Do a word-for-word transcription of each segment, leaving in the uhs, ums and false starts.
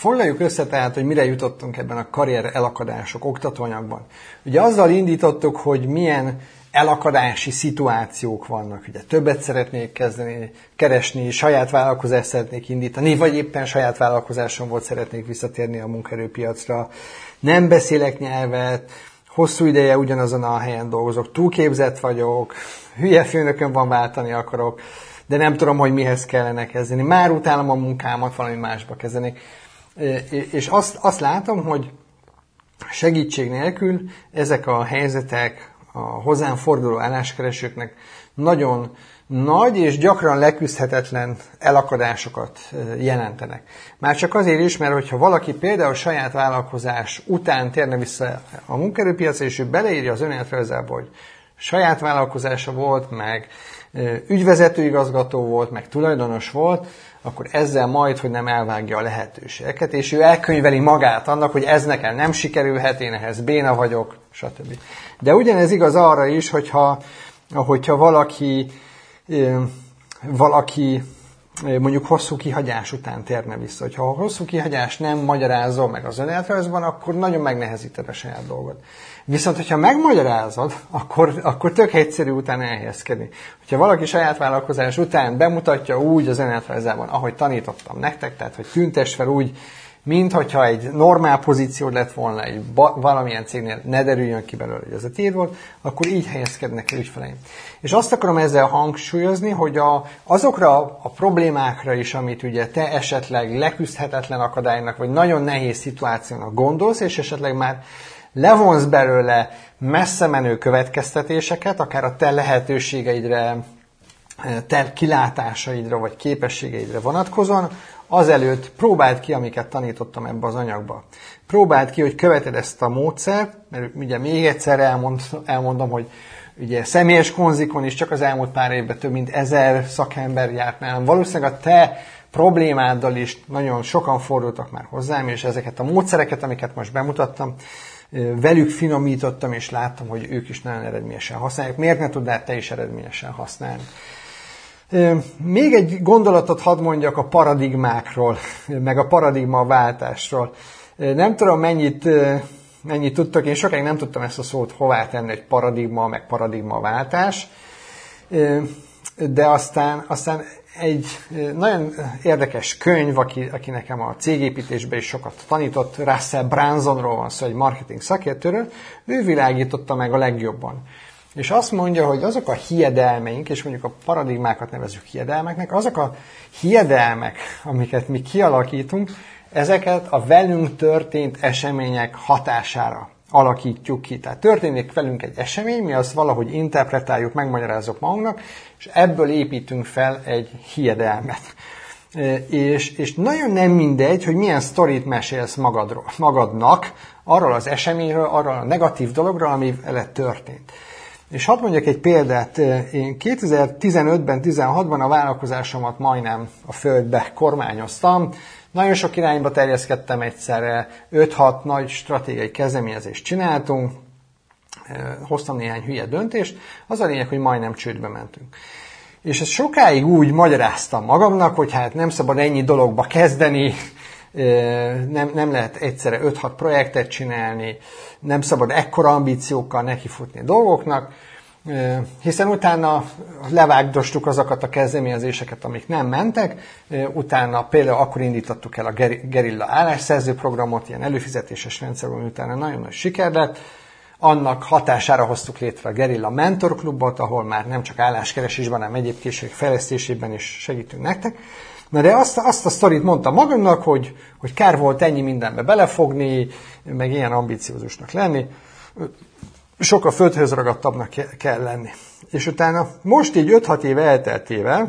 Foglaljuk össze tehát, hogy mire jutottunk ebben a karrier elakadások oktatóanyagban. Ugye azzal indítottuk, hogy milyen elakadási szituációk vannak. Ugye többet szeretnék kezdeni, keresni, saját vállalkozást szeretnék indítani, vagy éppen saját vállalkozásom volt, szeretnék visszatérni a munkaerőpiacra. Nem beszélek nyelvet, hosszú ideje ugyanazon a helyen dolgozok, túlképzett vagyok, hülye főnökön van, váltani akarok, de nem tudom, hogy mihez kellene kezdeni. Már utálom a munkámat, valami másba kezdenék. És azt, azt látom, hogy segítség nélkül ezek a helyzetek a hozzám forduló álláskeresőknek nagyon nagy és gyakran leküzdhetetlen elakadásokat jelentenek. Már csak azért is, mert hogyha valaki például saját vállalkozás után térne vissza a munkaerőpiacra, és ő beleírja az önéletrajzába, hogy saját vállalkozása volt, meg ügyvezetőigazgató volt, meg tulajdonos volt, akkor ezzel majd, hogy nem elvágja a lehetőségeket, és ő elkönyveli magát annak, hogy ez nekem nem sikerülhet, én ehhez béna vagyok, stb. De ugyanez igaz arra is, hogyha, hogyha valaki, valaki mondjuk hosszú kihagyás után térne vissza. Hogyha a hosszú kihagyás nem magyarázol meg az önéletrajzban, akkor nagyon megnehezíted a saját dolgot. Viszont, hogyha megmagyarázod, akkor, akkor tök egyszerű utána elhelyezkedni. Hogyha valaki saját vállalkozás után bemutatja úgy az önéletrajzában, ahogy tanítottam nektek, tehát, hogy tüntes fel úgy, mint hogyha egy normál pozíció lett volna egy ba- valamilyen cégnél, ne derüljön ki belőle, hogy ez a tiéd volt, akkor így helyezkednek el ügyfeleim. És azt akarom ezzel hangsúlyozni, hogy a, azokra a problémákra is, amit ugye te esetleg leküzdhetetlen akadálynak, vagy nagyon nehéz szituációnak gondolsz, és esetleg már levonsz belőle messze menő következtetéseket, akár a te lehetőségeidre, te kilátásaidra, vagy képességeidre vonatkozóan, azelőtt próbáld ki, amiket tanítottam ebbe az anyagba. Próbáld ki, hogy követed ezt a módszert, mert ugye még egyszer elmond, elmondom, hogy ugye személyes konzikon is csak az elmúlt pár évben több mint ezer szakember járt nálam. Valószínűleg a te problémáddal is nagyon sokan fordultak már hozzám, és ezeket a módszereket, amiket most bemutattam, velük finomítottam, és láttam, hogy ők is nagyon eredményesen használják. Miért ne tudnád te is eredményesen használni? Még egy gondolatot hadd mondjak a paradigmákról, meg a paradigmaváltásról. Nem tudom, mennyit, mennyit tudtok, én sokáig nem tudtam ezt a szót hová tenni, hogy paradigma, meg paradigmaváltás, de aztán, aztán egy nagyon érdekes könyv, aki, aki nekem a cégépítésben is sokat tanított, Russell Brunsonról van szó, egy marketing szakértőről, ő világította meg a legjobban. És azt mondja, hogy azok a hiedelmeink, és mondjuk a paradigmákat nevezzük hiedelmeknek, azok a hiedelmek, amiket mi kialakítunk, ezeket a velünk történt események hatására alakítjuk ki. Tehát történik velünk egy esemény, mi azt valahogy interpretáljuk, megmagyarázok magunknak, és ebből építünk fel egy hiedelmet. És, és nagyon nem mindegy, hogy milyen sztorit mesélsz magadról, magadnak, arról az eseményről, arról a negatív dologról, ami vele történt. És hadd mondjak egy példát, én kétezer-tizenötben, tizenhatban a vállalkozásomat majdnem a földbe kormányoztam, nagyon sok irányba terjeszkedtem egyszerre, öt-hat nagy stratégiai kezdeményezést csináltunk, hoztam néhány hülye döntést, az a lényeg, hogy majdnem csődbe mentünk. És ezt sokáig úgy magyaráztam magamnak, hogy hát nem szabad ennyi dologba kezdeni, nem, nem lehet egyszerre öt-hat projektet csinálni, nem szabad ekkora ambíciókkal nekifutni a dolgoknak, hiszen utána levágdostuk azokat a kezdeményezéseket, amik nem mentek, utána például akkor indítottuk el a Gerilla állásszerző programot, ilyen előfizetéses rendszer, ami utána nagyon nagy siker lett, annak hatására hoztuk létre a Gerilla Mentor Klubot, ahol már nem csak álláskeresésben, hanem egyéb készségek fejlesztésében is segítünk nektek. Na de azt, azt a sztorit mondtam magamnak, hogy, hogy kár volt ennyi mindenbe belefogni, meg ilyen ambiciózusnak lenni, sokkal földhöz ragadtabbnak kell lenni. És utána most így öt-hat év elteltével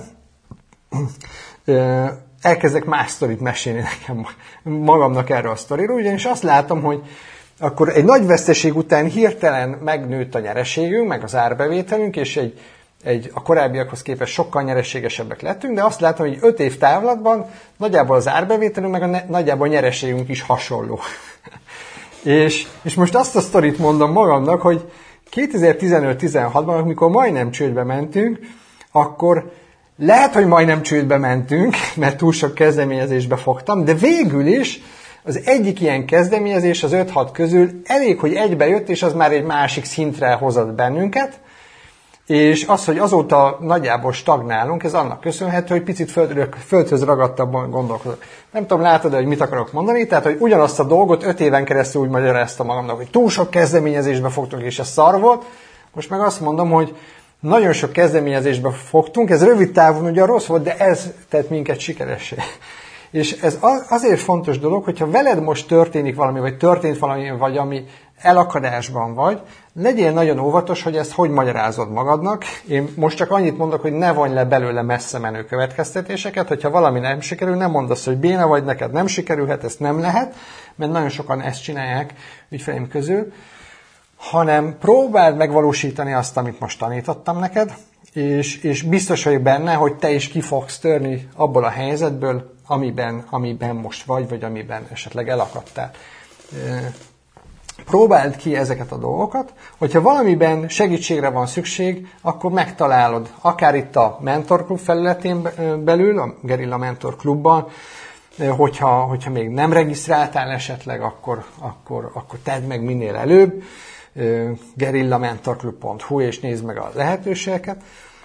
elkezdek más sztorit mesélni nekem magamnak erről a sztoriról, ugyanis azt látom, hogy akkor egy nagy veszteség után hirtelen megnőtt a nyereségünk, meg az árbevételünk, és egy, egy, a korábbiakhoz képest sokkal nyereségesebbek lettünk, de azt látom, hogy öt év távlatban nagyjából az árbevételünk, meg a ne, nagyjából a nyereségünk is hasonló. és, és most azt a sztorit mondom magamnak, hogy kétezer-tizenöt-tizenhatban, amikor majdnem csődbe mentünk, akkor lehet, hogy majdnem csődbe mentünk, mert túl sok kezdeményezésbe fogtam, de végül is Az egyik ilyen kezdeményezés az öt-hat közül elég, hogy egybe jött, és az már egy másik szintre hozott bennünket, és az, hogy azóta nagyjából stagnálunk, ez annak köszönhető, hogy picit föld, földhöz ragadtabban gondolkodok. Nem tudom, látod, hogy mit akarok mondani, tehát, hogy ugyanazt a dolgot öt éven keresztül úgy magyaráztam magamnak, hogy túl sok kezdeményezésbe fogtunk, és ez szar volt. Most meg azt mondom, hogy nagyon sok kezdeményezésbe fogtunk, ez rövid távon ugye rossz volt, de ez tett minket sikeressé. És ez azért fontos dolog, hogyha veled most történik valami, vagy történt valami, vagy ami elakadásban vagy, legyél nagyon óvatos, hogy ezt hogy magyarázod magadnak. Én most csak annyit mondok, hogy ne vonj le belőle messze menő következtetéseket, hogyha valami nem sikerül, nem mondd azt, hogy béna vagy, neked nem sikerülhet, ezt nem lehet, mert nagyon sokan ezt csinálják ügyfeleim közül, hanem próbáld megvalósítani azt, amit most tanítottam neked, és, és biztos vagyok benne, hogy te is ki fogsz törni abból a helyzetből, amiben, amiben most vagy, vagy amiben esetleg elakadtál. Próbáld ki ezeket a dolgokat, hogyha valamiben segítségre van szükség, akkor megtalálod, akár itt a Mentor Klub felületén belül, a Gerilla Mentor Klubban, hogyha, hogyha még nem regisztráltál esetleg, akkor, akkor, akkor tedd meg minél előbb, gerillamentorklub pont hu, és nézd meg a lehetőségeket.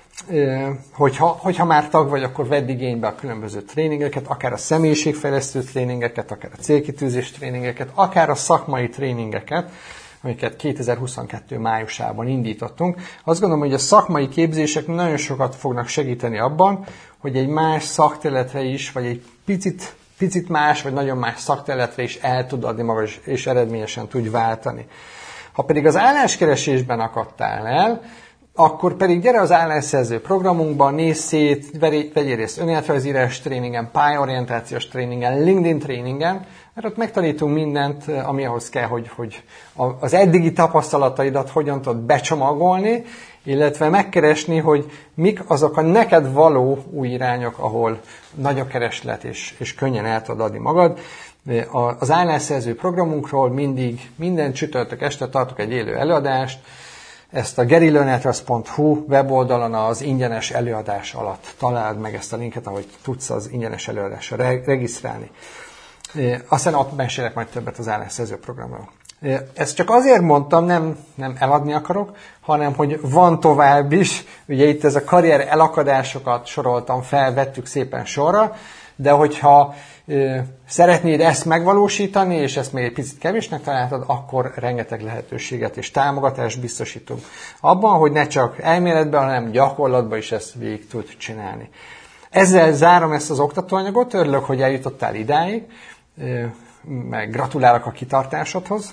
Hogyha, hogyha már tag vagy, akkor vedd igénybe a különböző tréningeket, akár a személyiségfejlesztő tréningeket, akár a célkitűzés tréningeket, akár a szakmai tréningeket, amiket kétezer-huszonkettő májusában indítottunk. Azt gondolom, hogy a szakmai képzések nagyon sokat fognak segíteni abban, hogy egy más szakterületre is, vagy egy picit, picit más, vagy nagyon más szakterületre is el tud adni maga, és eredményesen tudj váltani. Ha pedig az álláskeresésben akadtál el, akkor pedig gyere az állásszerző programunkba, nézz szét, vegyél részt önéletrajzírás tréningen, pályaorientációs tréningen, LinkedIn tréningen, mert ott megtanítunk mindent, ami ahhoz kell, hogy, hogy az eddigi tapasztalataidat hogyan tudod becsomagolni, illetve megkeresni, hogy mik azok a neked való új irányok, ahol nagy a kereslet, és, és könnyen el tudod adni magad. Az állásszerző programunkról mindig, minden csütörtök este tartok egy élő előadást, ezt a gerillamentor pont hu weboldalon az ingyenes előadás alatt találd meg ezt a linket, ahogy tudsz az ingyenes előadásra regisztrálni. Aztán ott mesélek majd többet az állásszerző programról. Ezt csak azért mondtam, nem, nem eladni akarok, hanem hogy van tovább is. Ugye itt ez a karrier elakadásokat soroltam fel, vettük szépen sorra, de hogyha e, szeretnéd ezt megvalósítani, és ezt még egy picit kevésnek találtad, akkor rengeteg lehetőséget és támogatást biztosítunk abban, hogy ne csak elméletben, hanem gyakorlatban is ezt végig tud csinálni. Ezzel zárom ezt az oktatóanyagot, örülök, hogy eljutottál idáig, e, meg gratulálok a kitartásodhoz,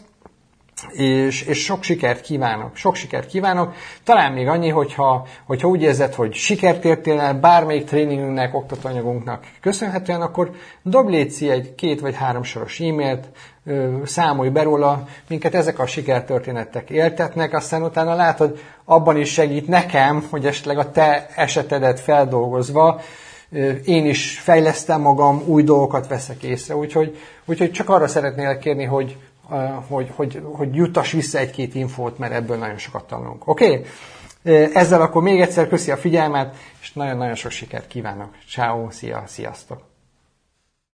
és, és sok sikert kívánok, sok sikert kívánok. Talán még annyi, hogyha, hogyha úgy érzed, hogy sikert értél el bármelyik tréningünknek, oktatóanyagunknak köszönhetően, akkor dob létszi egy két vagy három soros e-mailt, számolj be róla, minket ezek a sikertörténetek éltetnek, aztán utána látod, abban is segít nekem, hogy esetleg a te esetedet feldolgozva én is fejlesztem magam, új dolgokat veszek észre, úgyhogy, úgyhogy csak arra szeretnélek kérni, hogy Hogy, hogy, hogy juttass vissza egy-két infót, mert ebből nagyon sokat tanulunk. Oké? Okay? Ezzel akkor még egyszer köszi a figyelmet, és nagyon-nagyon sok sikert kívánok. Ciao, szia, sziasztok!